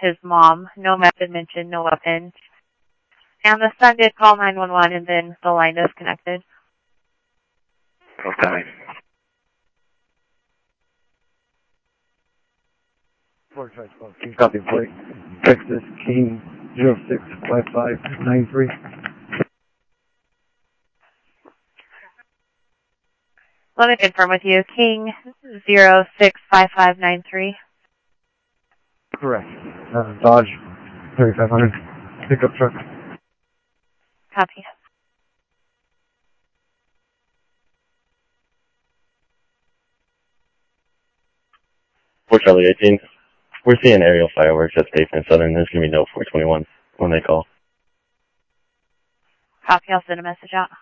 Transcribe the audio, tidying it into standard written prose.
his mom. No method mentioned, no weapon. And the son did call 911 and then the line disconnected. Okay. King copy plate. Texas King 065593. Let me confirm with you. King 065593. Correct. Dodge 3500 pickup truck. Copy. Fort Charlie 18. We're seeing aerial fireworks at State and Southern. There's going to be no 421 when they call. Copy. I'll send a message out.